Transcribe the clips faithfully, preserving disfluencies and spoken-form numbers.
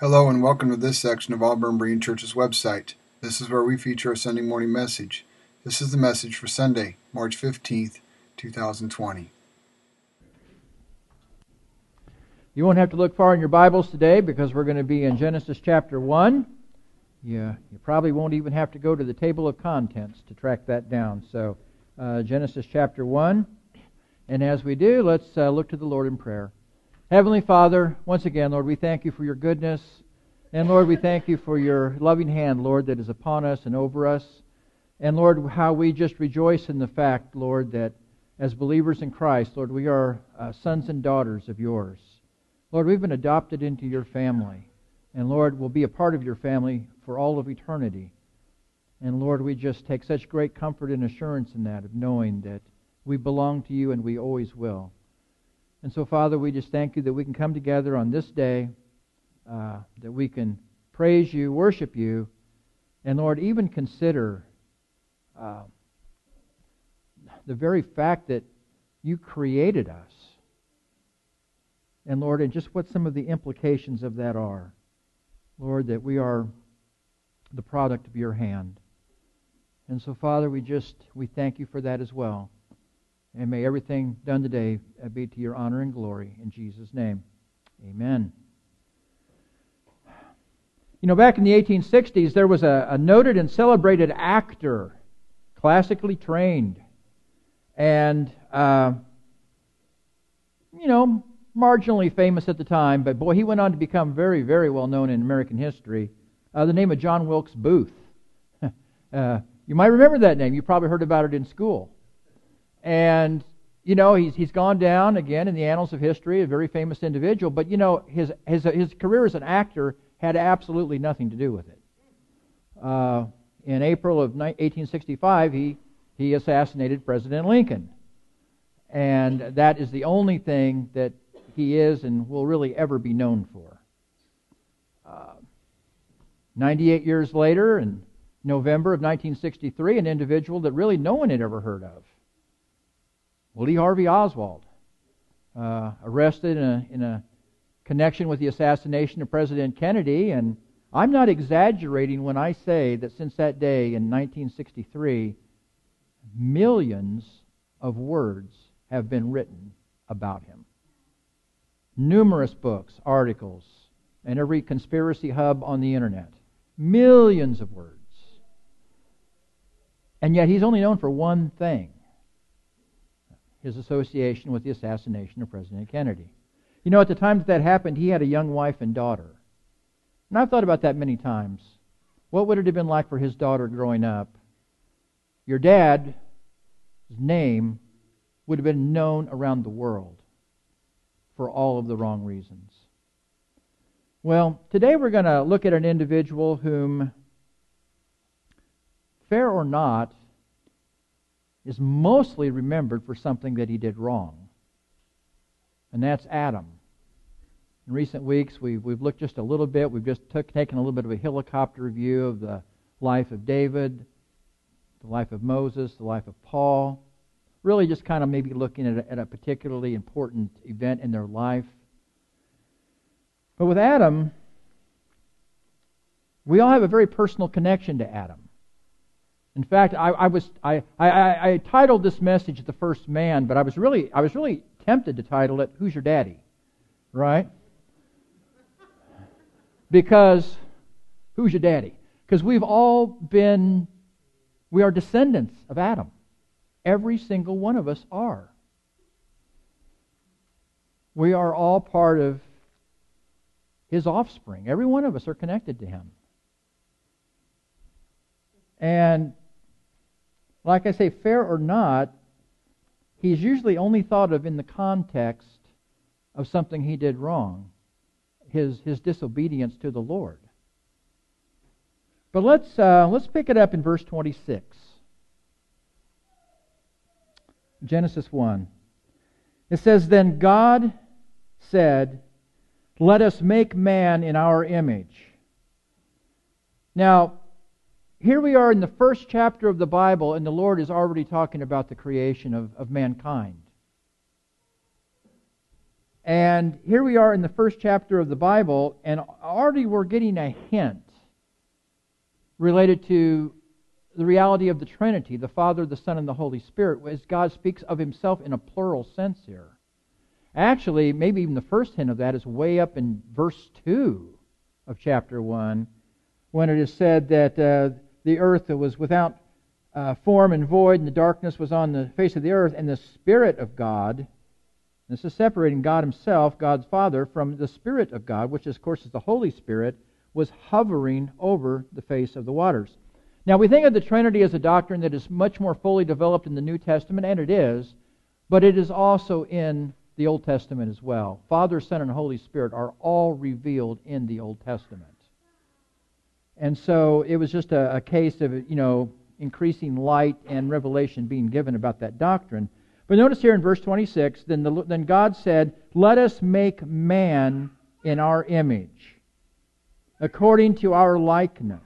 Hello and welcome to this section of Auburn Berean Church's website. This is where we feature our Sunday morning message. This is the message for Sunday, March fifteenth, two thousand twenty. You won't have to look far in your Bibles today because we're going to be in Genesis chapter one. Yeah, you probably won't even have to go to the table of contents to track that down. So, uh, Genesis chapter one. And as we do, let's uh, look to the Lord in prayer. Heavenly Father, once again, Lord, we thank you for your goodness. And Lord, we thank you for your loving hand, Lord, that is upon us and over us. And Lord, how we just rejoice in the fact, Lord, that as believers in Christ, Lord, we are uh, sons and daughters of yours. Lord, we've been adopted into your family. And Lord, we'll be a part of your family for all of eternity. And Lord, we just take such great comfort and assurance in that, of knowing that we belong to you and we always will. And so, Father, we just thank you that we can come together on this day, uh, that we can praise you, worship you, and, Lord, even consider uh, the very fact that you created us. And, Lord, and just what some of the implications of that are. Lord, that we are the product of your hand. And so, Father, we just, we thank you for that as well. And may everything done today be to your honor and glory. In Jesus' name, amen. You know, back in the eighteen sixties, there was a, a noted and celebrated actor, classically trained, and, uh, you know, marginally famous at the time, but boy, he went on to become very, very well known in American history. Uh, the name of John Wilkes Booth. uh, you might remember that name. You probably heard about it in school. And, you know, he's he's gone down, again, in the annals of history, a very famous individual. But, you know, his his his career as an actor had absolutely nothing to do with it. Uh, in April of eighteen sixty-five, he, he assassinated President Lincoln. And that is the only thing that he is and will really ever be known for. Uh, ninety-eight years later, in November of nineteen sixty-three, an individual that really no one had ever heard of, Lee Harvey Oswald, uh, arrested in a, in a connection with the assassination of President Kennedy. And I'm not exaggerating when I say that since that day in nineteen sixty-three, millions of words have been written about him. Numerous books, articles, and every conspiracy hub on the internet. Millions of words. And yet he's only known for one thing: his association with the assassination of President Kennedy. You know, at the time that that happened, he had a young wife and daughter. And I've thought about that many times. What would it have been like for his daughter growing up? Your dad's name would have been known around the world for all of the wrong reasons. Well, today we're going to look at an individual whom, fair or not, is mostly remembered for something that he did wrong. And that's Adam. In recent weeks, we've, we've looked just a little bit. We've just took, taken a little bit of a helicopter view of the life of David, the life of Moses, the life of Paul. Really just kind of maybe looking at a, at a particularly important event in their life. But with Adam, we all have a very personal connection to Adam. In fact, I, I was I, I, I titled this message "The First Man," but I was really I was really tempted to title it "Who's Your Daddy?" Right? Because who's your daddy? Because we've all been we are descendants of Adam. Every single one of us are. We are all part of his offspring. Every one of us are connected to him. And like I say, fair or not, he's usually only thought of in the context of something he did wrong, his his disobedience to the Lord. But let's uh, let's pick it up in verse twenty-six. Genesis one. It says, "Then God said, 'Let us make man in our image.'" Now, here we are in the first chapter of the Bible, and the Lord is already talking about the creation of, of mankind. And here we are in the first chapter of the Bible, and already we're getting a hint related to the reality of the Trinity, the Father, the Son, and the Holy Spirit, as God speaks of Himself in a plural sense here. Actually, maybe even the first hint of that is way up in verse two of chapter one, when it is said that uh, the earth was without uh, form and void, and the darkness was on the face of the earth, and the Spirit of God, this is separating God Himself, God's Father, from the Spirit of God, which of course is the Holy Spirit, was hovering over the face of the waters. Now, we think of the Trinity as a doctrine that is much more fully developed in the New Testament, and it is, but it is also in the Old Testament as well. Father, Son, and Holy Spirit are all revealed in the Old Testament. And so it was just a, a case of, you know, increasing light and revelation being given about that doctrine. But notice here in verse twenty-six, then, the, then God said, "Let us make man in our image, according to our likeness,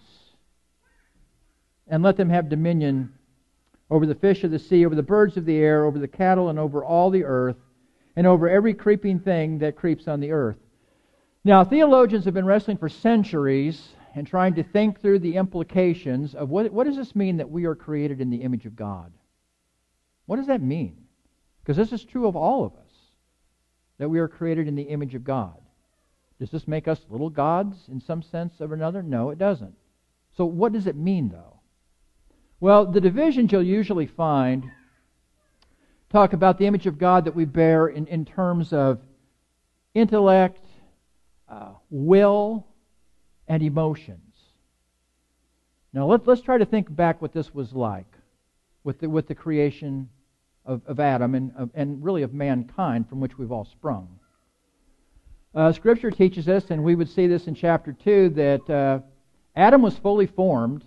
and let them have dominion over the fish of the sea, over the birds of the air, over the cattle, and over all the earth, and over every creeping thing that creeps on the earth." Now, theologians have been wrestling for centuries and trying to think through the implications of what, what does this mean that we are created in the image of God? What does that mean? Because this is true of all of us, that we are created in the image of God. Does this make us little gods in some sense or another? No, it doesn't. So what does it mean, though? Well, the divisions you'll usually find talk about the image of God that we bear in, in terms of intellect, uh, will, and emotions. Now let, let's try to think back what this was like with the, with the creation of, of Adam and, of, and really of mankind from which we've all sprung. Uh, Scripture teaches us, and we would see this in chapter two, that uh, Adam was fully formed,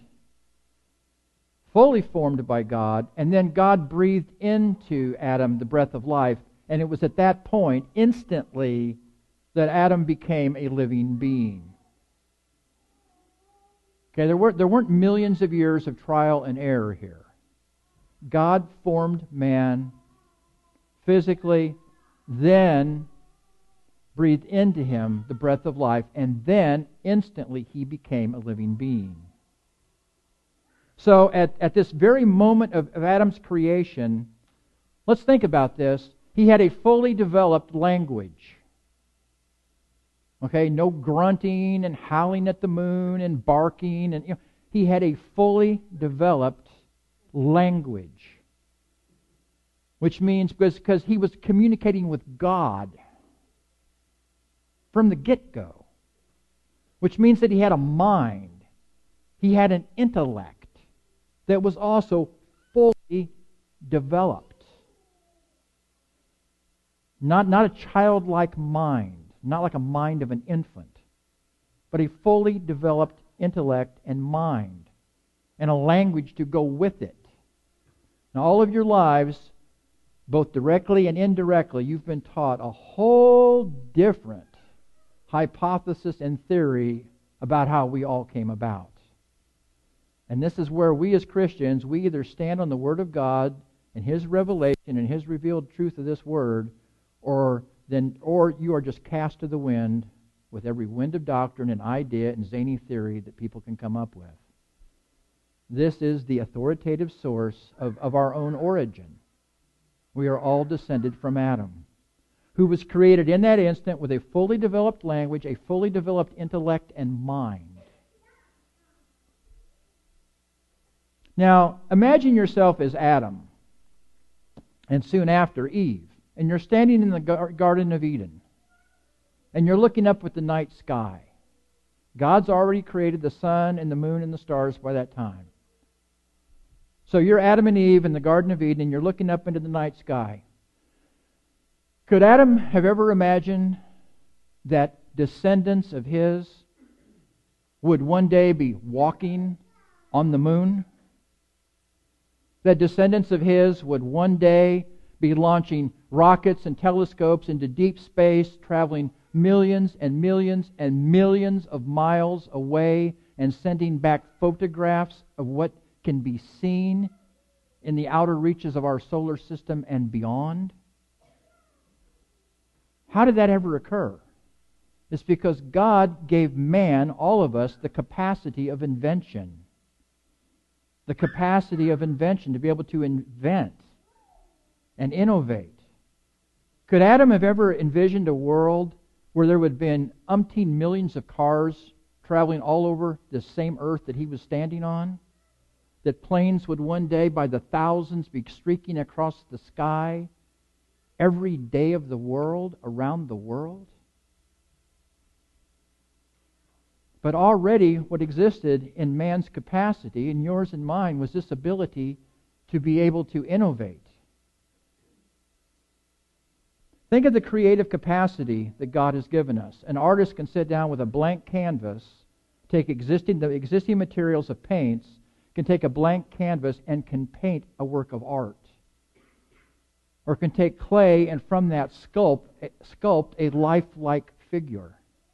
fully formed by God, and then God breathed into Adam the breath of life, and it was at that point, instantly, that Adam became a living being. Okay, there weren't, there weren't millions of years of trial and error here. God formed man physically, then breathed into him the breath of life, and then instantly he became a living being. So at, at this very moment of, of Adam's creation, let's think about this. He had a fully developed language. Okay, no grunting and howling at the moon and barking, and you know, he had a fully developed language, which means because, because he was communicating with God from the get-go, which means that he had a mind, he had an intellect that was also fully developed. Not, not a childlike mind. Not like a mind of an infant, but a fully developed intellect and mind, and a language to go with it. Now, all of your lives, both directly and indirectly, you've been taught a whole different hypothesis and theory about how we all came about. And this is where we as Christians, we either stand on the Word of God and His revelation and His revealed truth of this Word, or then, or you are just cast to the wind with every wind of doctrine and idea and zany theory that people can come up with. This is the authoritative source of, of our own origin. We are all descended from Adam, who was created in that instant with a fully developed language, a fully developed intellect and mind. Now, imagine yourself as Adam, and soon after Eve. And you're standing in the Garden of Eden, and you're looking up at the night sky. God's already created the sun and the moon and the stars by that time. So you're Adam and Eve in the Garden of Eden, and you're looking up into the night sky. Could Adam have ever imagined that descendants of his would one day be walking on the moon? That descendants of his would one day be launching rockets and telescopes into deep space, traveling millions and millions and millions of miles away and sending back photographs of what can be seen in the outer reaches of our solar system and beyond? How did that ever occur? It's because God gave man, all of us, the capacity of invention. The capacity of invention, to be able to invent and innovate. Could Adam have ever envisioned a world where there would have been umpteen millions of cars traveling all over the same earth that he was standing on? That planes would one day by the thousands be streaking across the sky every day of the world, around the world? But already what existed in man's capacity, in yours and mine, was this ability to be able to innovate. Think of the creative capacity that God has given us. An artist can sit down with a blank canvas, take existing the existing materials of paints, can take a blank canvas and can paint a work of art. Or can take clay and from that sculpt, sculpt a lifelike figure.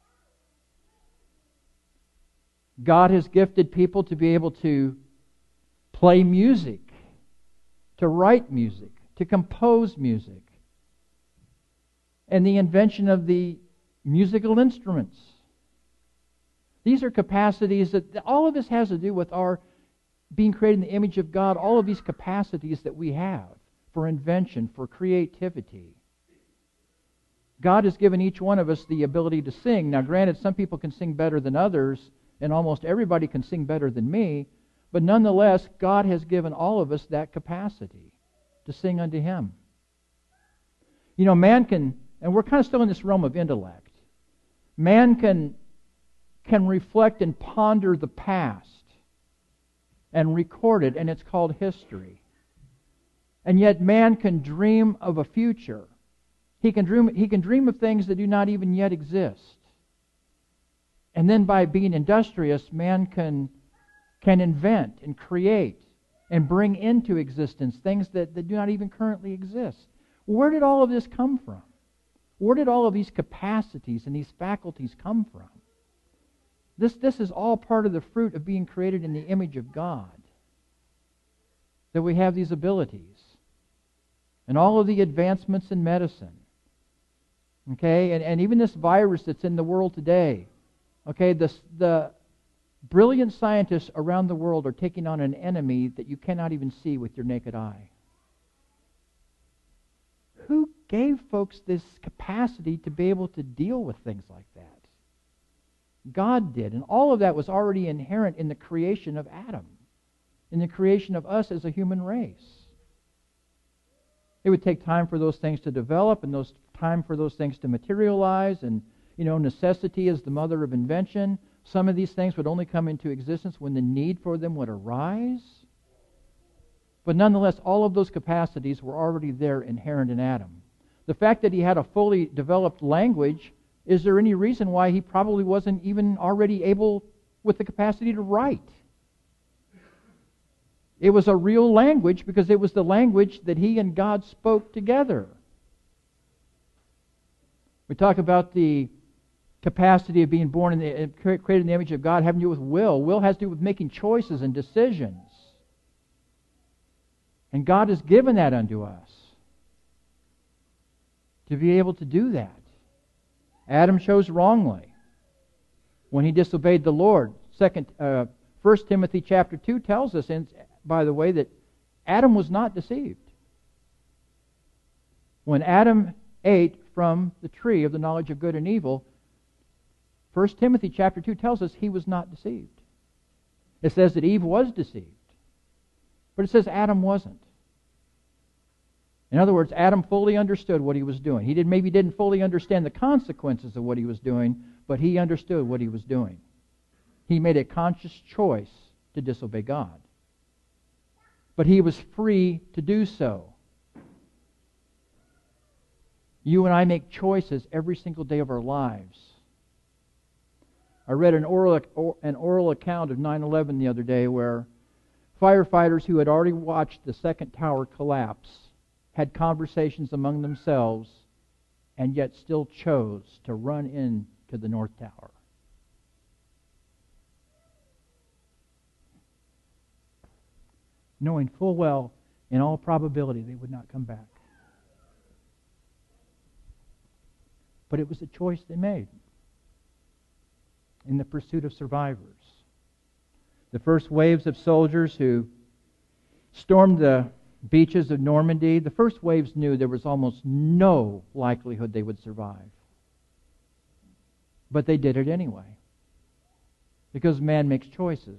God has gifted people to be able to play music, to write music, to compose music, and the invention of the musical instruments. These are capacities that all of this has to do with our being created in the image of God, all of these capacities that we have for invention, for creativity. God has given each one of us the ability to sing. Now, granted, some people can sing better than others, and almost everybody can sing better than me, but nonetheless, God has given all of us that capacity to sing unto Him. You know, man can, and we're kind of still in this realm of intellect, man can, can reflect and ponder the past and record it, and it's called history. And yet man can dream of a future. He can dream, he can dream of things that do not even yet exist. And then by being industrious, man can, can invent and create and bring into existence things that, that do not even currently exist. Where did all of this come from? Where did all of these capacities and these faculties come from? This, this is all part of the fruit of being created in the image of God. That we have these abilities. And all of the advancements in medicine. Okay, and, and even this virus that's in the world today. Okay, the, the brilliant scientists around the world are taking on an enemy that you cannot even see with your naked eye. Who gave folks this capacity to be able to deal with things like that? God did, and all of that was already inherent in the creation of Adam, in the creation of us as a human race. It would take time for those things to develop, and those time for those things to materialize, and you know, necessity is the mother of invention. Some of these things would only come into existence when the need for them would arise. But nonetheless, all of those capacities were already there inherent in Adam. The fact that he had a fully developed language, is there any reason why he probably wasn't even already able with the capacity to write? It was a real language because it was the language that he and God spoke together. We talk about the capacity of being born in the, created in the image of God having to do with will. Will has to do with making choices and decisions. And God has given that unto us to be able to do that. Adam chose wrongly when he disobeyed the Lord. Second, uh, First Timothy chapter two tells us, and by the way, that Adam was not deceived. When Adam ate from the tree of the knowledge of good and evil, First Timothy chapter two tells us he was not deceived. It says that Eve was deceived. But it says Adam wasn't. In other words, Adam fully understood what he was doing. He did, maybe didn't fully understand the consequences of what he was doing, but he understood what he was doing. He made a conscious choice to disobey God. But he was free to do so. You and I make choices every single day of our lives. I read an oral, an oral account of nine eleven the other day where firefighters who had already watched the second tower collapse had conversations among themselves and yet still chose to run into the North Tower. Knowing full well, in all probability, they would not come back. But it was a choice they made in the pursuit of survivors. The first waves of soldiers who stormed the beaches of Normandy, the first waves knew there was almost no likelihood they would survive. But they did it anyway. Because man makes choices.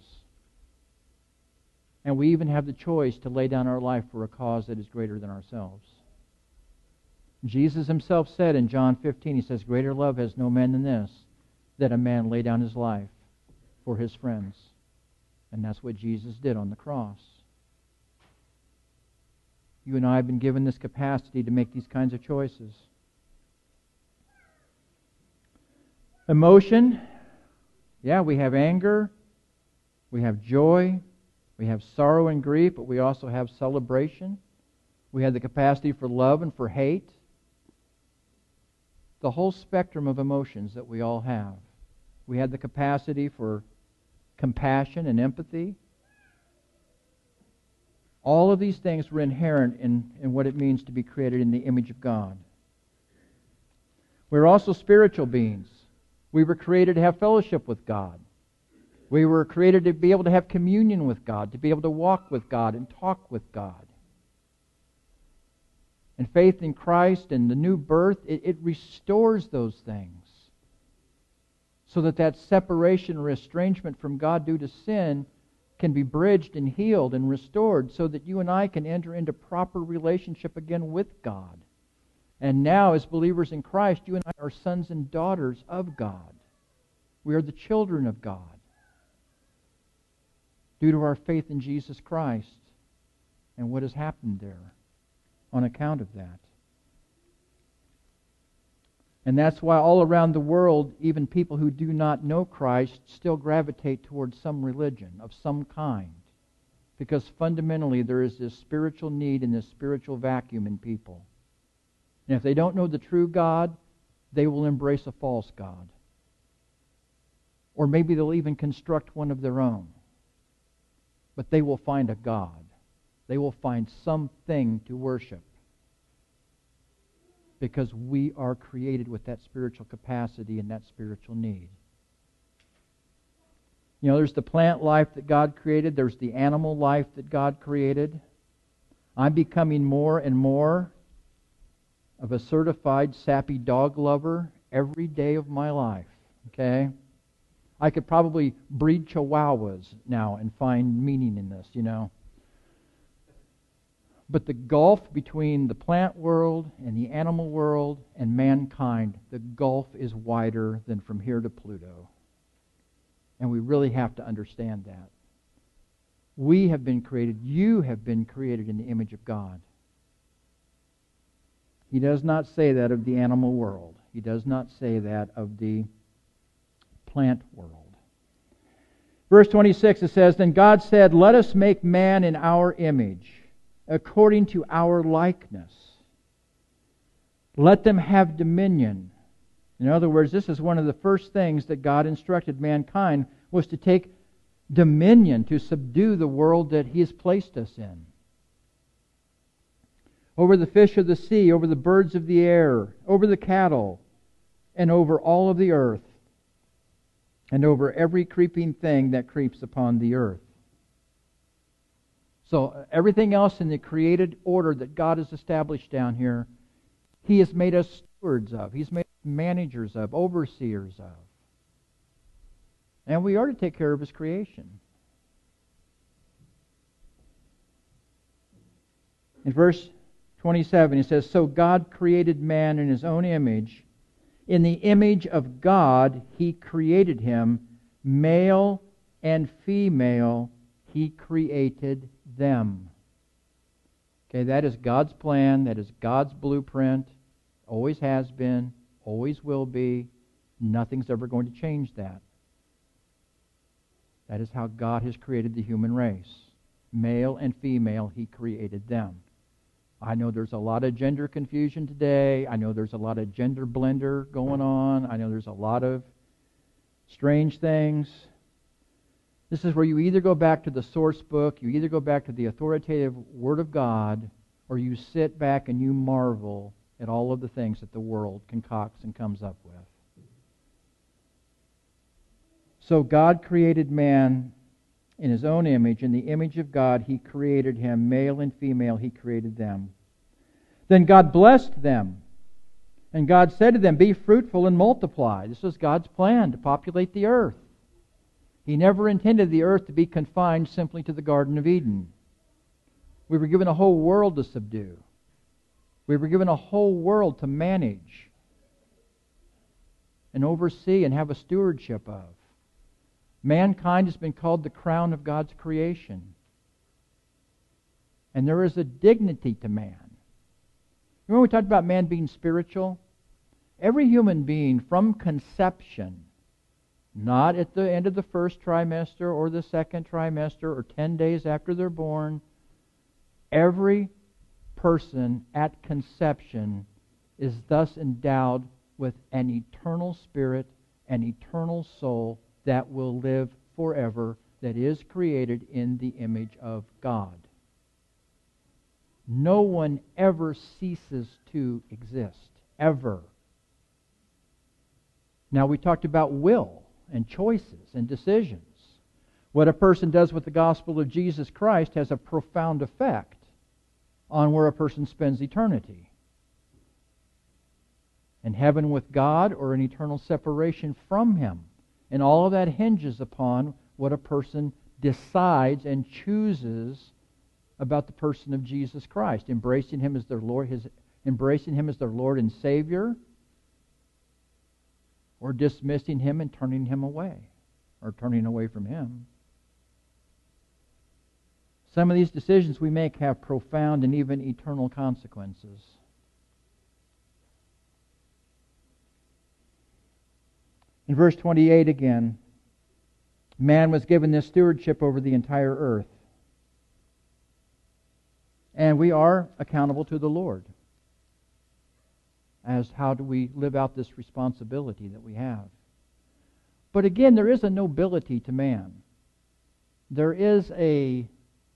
And we even have the choice to lay down our life for a cause that is greater than ourselves. Jesus himself said in John fifteen, he says, greater love has no man than this, that a man lay down his life for his friends. And that's what Jesus did on the cross. You and I have been given this capacity to make these kinds of choices. Emotion, yeah, we have anger, we have joy, we have sorrow and grief, but we also have celebration. We have the capacity for love and for hate. The whole spectrum of emotions that we all have. We have the capacity for compassion and empathy. All of these things were inherent in, in what it means to be created in the image of God. We're also spiritual beings. We were created to have fellowship with God. We were created to be able to have communion with God, to be able to walk with God and talk with God. And faith in Christ and the new birth, it, it restores those things. So that that separation or estrangement from God due to sin can be bridged and healed and restored so that you and I can enter into proper relationship again with God. And now, as believers in Christ, you and I are sons and daughters of God. We are the children of God due to our faith in Jesus Christ and what has happened there on account of that. And that's why all around the world, even people who do not know Christ still gravitate towards some religion of some kind. Because fundamentally there is this spiritual need and this spiritual vacuum in people. And if they don't know the true God, they will embrace a false God. Or maybe they'll even construct one of their own. But they will find a God. They will find something to worship. Because we are created with that spiritual capacity and that spiritual need. You know, there's the plant life that God created. There's the animal life that God created. I'm becoming more and more of a certified sappy dog lover every day of my life. Okay? I could probably breed chihuahuas now and find meaning in this, you know. But the gulf between the plant world and the animal world and mankind, the gulf is wider than from here to Pluto. And we really have to understand that. We have been created, you have been created in the image of God. He does not say that of the animal world. He does not say that of the plant world. Verse twenty-six, it says, Then God said, Let us make man in our image, according to our likeness. Let them have dominion. In other words, this is one of the first things that God instructed mankind, was to take dominion, to subdue the world that He has placed us in. Over the fish of the sea, over the birds of the air, over the cattle, and over all of the earth, and over every creeping thing that creeps upon the earth. So everything else in the created order that God has established down here, He has made us stewards of. He's made us managers of, overseers of. And we are to take care of His creation. In verse twenty-seven, it says, So God created man in His own image. In the image of God He created him. Male and female He created them. Okay, that is God's plan. That is God's blueprint. Always has been. Always will be. Nothing's ever going to change that. That is how God has created the human race. Male and female, He created them. I know there's a lot of gender confusion today. I know there's a lot of gender blender going on. I know there's a lot of strange things. This is where you either go back to the source book, you either go back to the authoritative Word of God, or you sit back and you marvel at all of the things that the world concocts and comes up with. So God created man in His own image. In the image of God He created him. Male and female He created them. Then God blessed them. And God said to them, "Be fruitful and multiply." This was God's plan, to populate the earth. He never intended the earth to be confined simply to the Garden of Eden. We were given a whole world to subdue. We were given a whole world to manage and oversee and have a stewardship of. Mankind has been called the crown of God's creation. And there is a dignity to man. Remember we talked about man being spiritual? Every human being from conception, not at the end of the first trimester or the second trimester or ten days after they're born, every person at conception is thus endowed with an eternal spirit, an eternal soul that will live forever, that is created in the image of God. No one ever ceases to exist, ever. Now we talked about will and choices and decisions. What a person does with the gospel of Jesus Christ has a profound effect on where a person spends eternity. In heaven with God or an eternal separation from Him. And all of that hinges upon what a person decides and chooses about the person of Jesus Christ. Embracing Him as their Lord, his, embracing Him as their Lord and Savior, or dismissing Him and turning Him away, or turning away from Him. Some of these decisions we make have profound and even eternal consequences. In verse twenty-eight again, man was given this stewardship over the entire earth. And we are accountable to the Lord as how do we live out this responsibility that we have. But again, there is a nobility to man. There is a,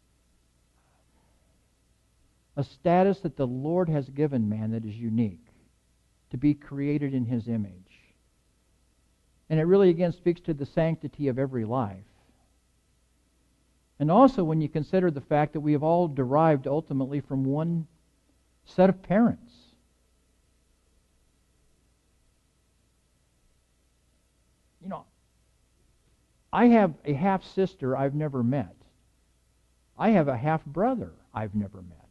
a status that the Lord has given man that is unique, to be created in His image. And it really again speaks to the sanctity of every life. And also when you consider the fact that we have all derived ultimately from one set of parents. You know, I have a half-sister I've never met. I have a half-brother I've never met.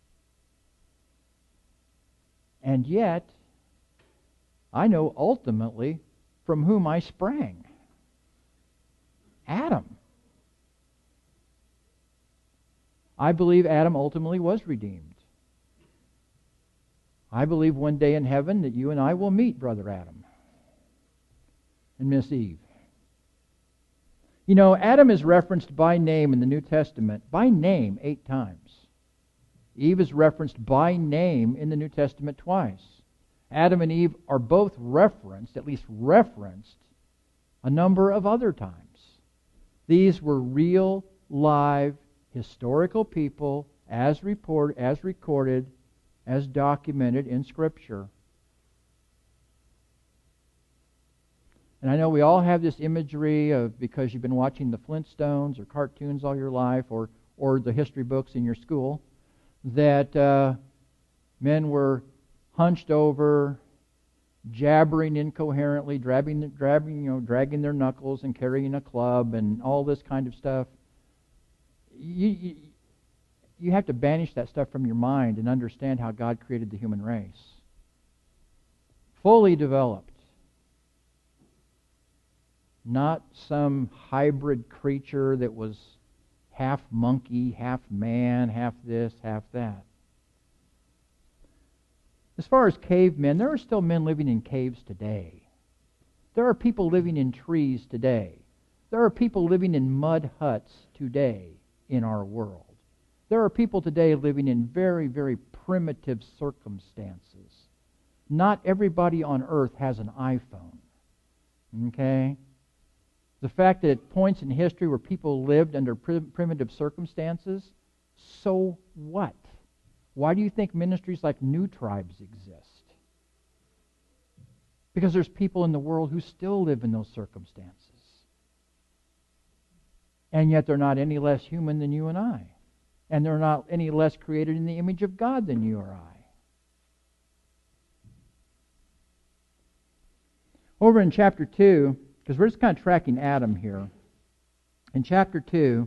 And yet, I know ultimately from whom I sprang. Adam. I believe Adam ultimately was redeemed. I believe one day in heaven that you and I will meet Brother Adam and Miss Eve. You know, Adam is referenced by name in the New Testament, by name, eight times. Eve is referenced by name in the New Testament twice. Adam and Eve are both referenced, at least referenced, a number of other times. These were real, live, historical people, as report, as recorded, as documented in Scripture. And I know we all have this imagery of, because you've been watching the Flintstones or cartoons all your life, or or the history books in your school, that uh, men were hunched over, jabbering incoherently, dragging, dragging, you know, dragging their knuckles and carrying a club and all this kind of stuff. You, you, you have to banish that stuff from your mind and understand how God created the human race. Fully developed. Not some hybrid creature that was half monkey, half man, half this, half that. As far as cavemen, there are still men living in caves today. There are people living in trees today. There are people living in mud huts today in our world. There are people today living in very, very primitive circumstances. Not everybody on earth has an iPhone. Okay? The fact that at points in history where people lived under prim- primitive circumstances, so what? Why do you think ministries like New Tribes exist? Because there's people in the world who still live in those circumstances. And yet they're not any less human than you and I. And they're not any less created in the image of God than you or I. Over in chapter two, because we're just kind of tracking Adam here. In chapter two,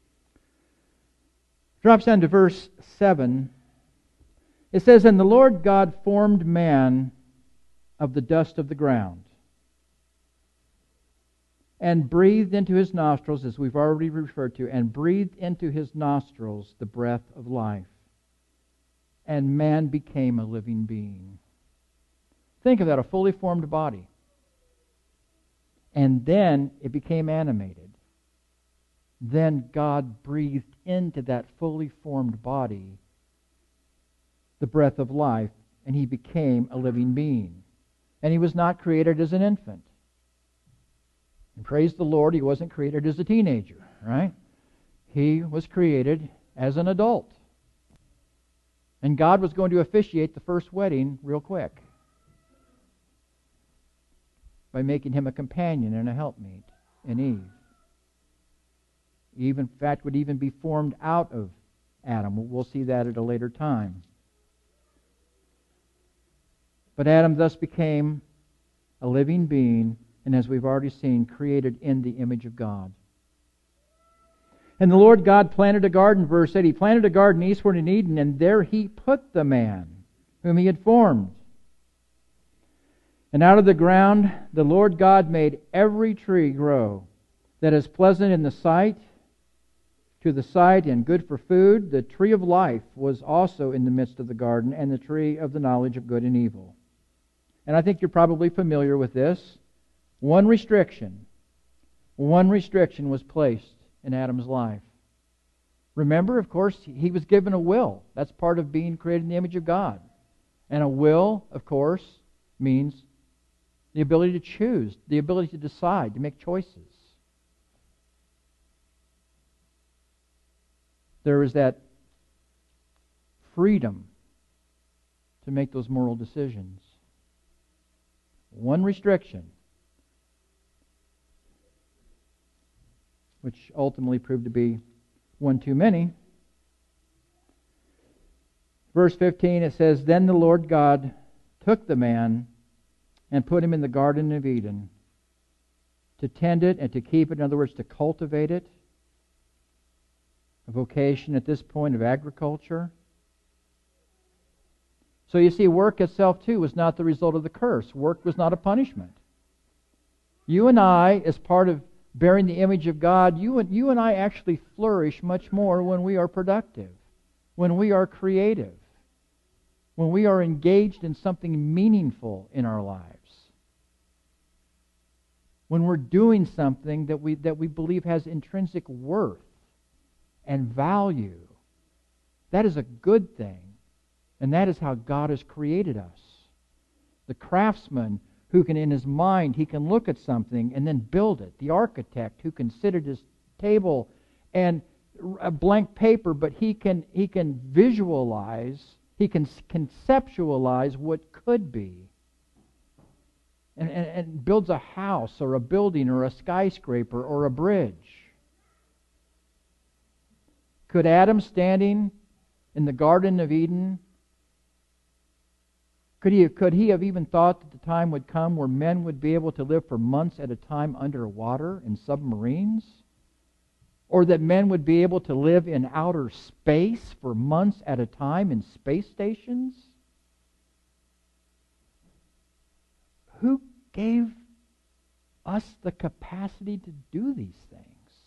drops down to verse seven. It says, "And the Lord God formed man of the dust of the ground, and breathed into his nostrils," as we've already referred to, "and breathed into his nostrils the breath of life. And man became a living being." Think of that, a fully formed body. And then it became animated. Then God breathed into that fully formed body the breath of life, and he became a living being. And he was not created as an infant. And praise the Lord, he wasn't created as a teenager, right? He was created as an adult. And God was going to officiate the first wedding real quick by making him a companion and a helpmeet in Eve. Eve, in fact, would even be formed out of Adam. We'll see that at a later time. But Adam thus became a living being, and as we've already seen, created in the image of God. And the Lord God planted a garden, verse eight. He planted a garden eastward in Eden, and there he put the man whom he had formed. And out of the ground the Lord God made every tree grow that is pleasant in the sight, to the sight, and good for food. The tree of life was also in the midst of the garden, and the tree of the knowledge of good and evil. And I think you're probably familiar with this. One restriction, one restriction was placed in Adam's life. Remember, of course, he was given a will. That's part of being created in the image of God. And a will, of course, means the ability to choose, the ability to decide, to make choices. There is that freedom to make those moral decisions. One restriction, which ultimately proved to be one too many. Verse fifteen, it says, "Then the Lord God took the man and put him in the Garden of Eden to tend it and to keep it." In other words, to cultivate it. A vocation at this point of agriculture. So you see, work itself too was not the result of the curse. Work was not a punishment. You and I, as part of bearing the image of God, you and, you and I actually flourish much more when we are productive, when we are creative, when we are engaged in something meaningful in our lives. When we're doing something that we that we believe has intrinsic worth and value. That is a good thing. And that is how God has created us. The craftsman who can, in his mind, he can look at something and then build it. The architect who can sit at his table and a blank paper, but he can he can visualize, he can conceptualize what could be. And, and, and builds a house or a building or a skyscraper or a bridge. Could Adam, standing in the Garden of Eden, could he, could he have even thought that the time would come where men would be able to live for months at a time underwater in submarines? Or that men would be able to live in outer space for months at a time in space stations? Who gave us the capacity to do these things?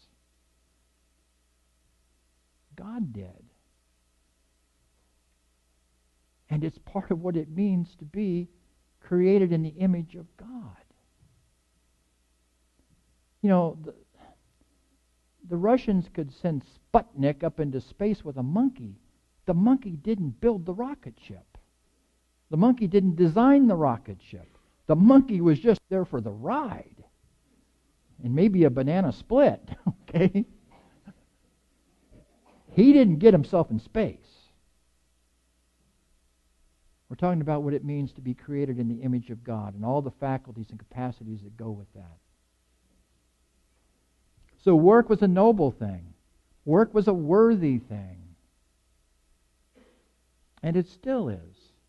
God did. And it's part of what it means to be created in the image of God. You know, the, the Russians could send Sputnik up into space with a monkey. The monkey didn't build the rocket ship. The monkey didn't design the rocket ship. The monkey was just there for the ride. And maybe a banana split, okay? He didn't get himself in space. We're talking about what it means to be created in the image of God and all the faculties and capacities that go with that. So work was a noble thing. Work was a worthy thing. And it still is.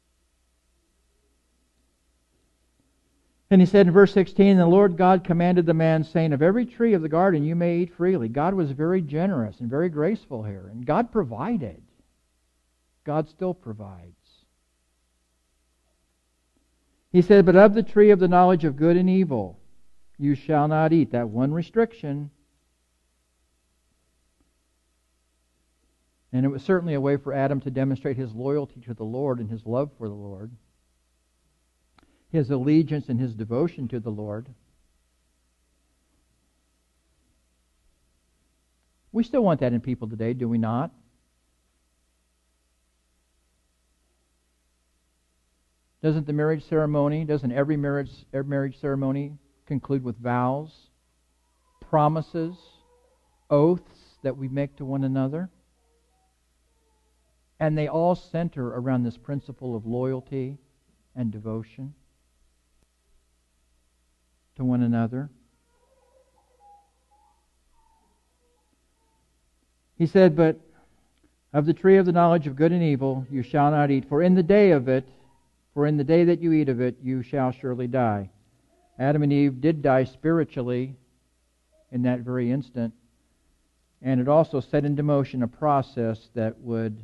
And he said in verse sixteen, the Lord God commanded the man, saying, of every tree of the garden you may eat freely. God was very generous and very graceful here. And God provided. God still provides. He said, but of the tree of the knowledge of good and evil you shall not eat. That one restriction. And it was certainly a way for Adam to demonstrate his loyalty to the Lord and his love for the Lord, his allegiance and his devotion to the Lord. We still want that in people today, do we not? Doesn't the marriage ceremony, doesn't every marriage, every marriage ceremony conclude with vows, promises, oaths that we make to one another? And they all center around this principle of loyalty and devotion to one another. He said, but of the tree of the knowledge of good and evil you shall not eat, for in the day of it, for in the day that you eat of it, you shall surely die. Adam and Eve did die spiritually in that very instant, and it also set into motion a process that would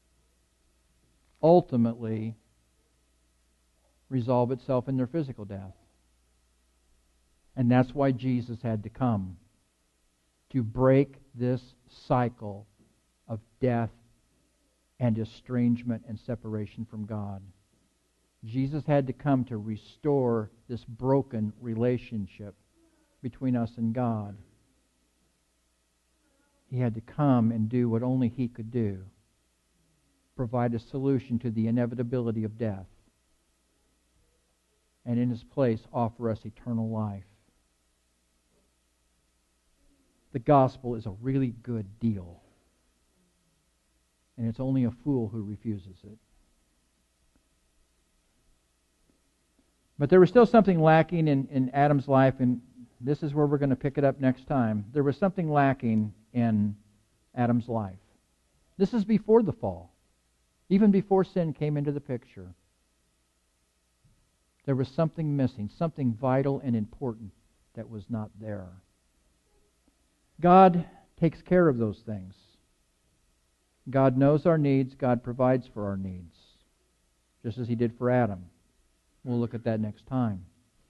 ultimately resolve itself in their physical death. And that's why Jesus had to come, to break this cycle of death and estrangement and separation from God. Jesus had to come to restore this broken relationship between us and God. He had to come and do what only He could do. Provide a solution to the inevitability of death. And in His place, offer us eternal life. The gospel is a really good deal. And it's only a fool who refuses it. But there was still something lacking in, in Adam's life, and this is where we're going to pick it up next time. There was something lacking in Adam's life. This is before the fall. Even before sin came into the picture. There was something missing, something vital and important that was not there. God takes care of those things. God knows our needs. God provides for our needs. Just as He did for Adam. We'll look at that next time.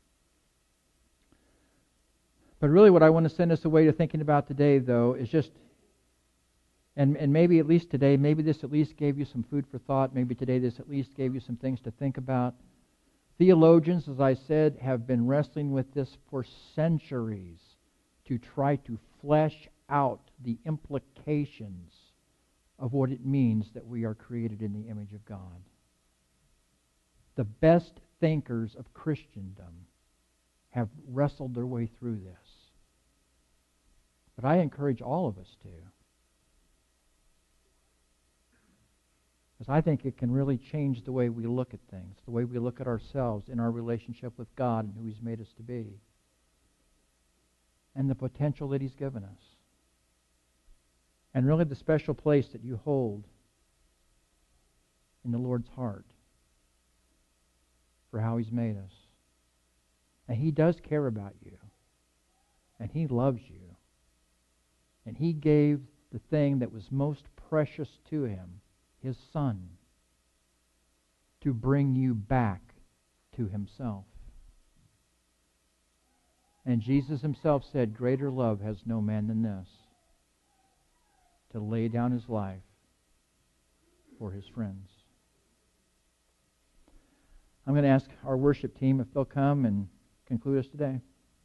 But really what I want to send us away to thinking about today, though, is just, and, and maybe at least today, maybe this at least gave you some food for thought. Maybe today this at least gave you some things to think about. Theologians, as I said, have been wrestling with this for centuries to try to flesh out the implications of what it means that we are created in the image of God. The best thinkers of Christendom have wrestled their way through this. But I encourage all of us to. Because I think it can really change the way we look at things, the way we look at ourselves in our relationship with God and who He's made us to be, and the potential that He's given us. And really the special place that you hold in the Lord's heart for how He's made us. And He does care about you. And He loves you. And He gave the thing that was most precious to Him, His Son, to bring you back to Himself. And Jesus Himself said, greater love has no man than this, to lay down His life for His friends. I'm going to ask our worship team if they'll come and conclude us today.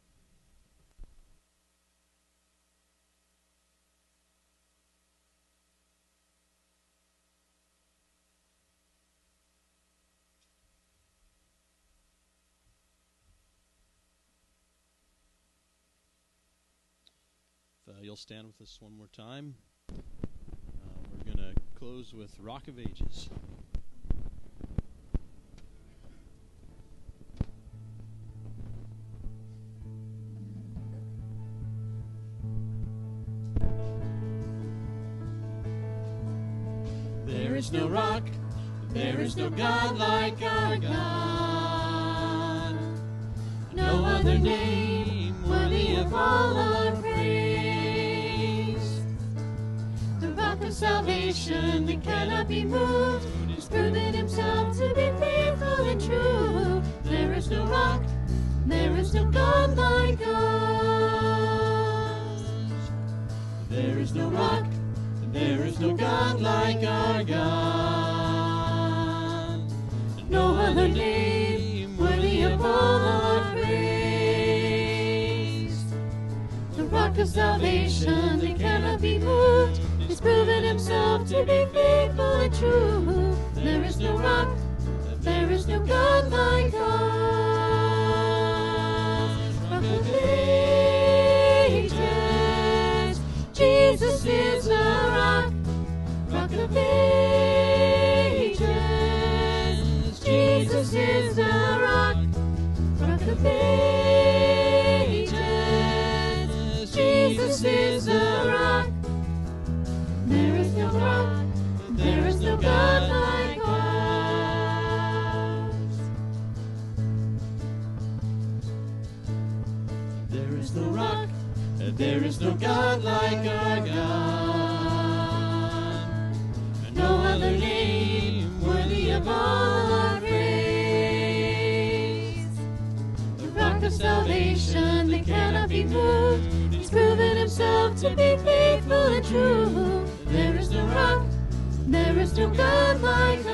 If uh, you'll stand with us one more time, uh, we're going to close with Rock of Ages. There is no rock, there is no God like our God. No other name worthy of all our praise. The rock of salvation that cannot be moved has proven himself to be faithful and true. There is no rock, there is no God like ours. There is no rock, there is no God like our God. No other name worthy of all our praise. The rock of salvation that cannot be moved has proven himself to be faithful and true. There is no rock, there is no God like ours. Rock of ages, Jesus is the rock. Rock of ages, Jesus is the rock. Rock of ages, Jesus is the rock. There is no rock, there is no God like ours. There is no rock, there is no God like our God. No other name worthy of all our praise. The rock of salvation that cannot be moved, he's proven himself to be faithful and true. There is no rock, there is no God like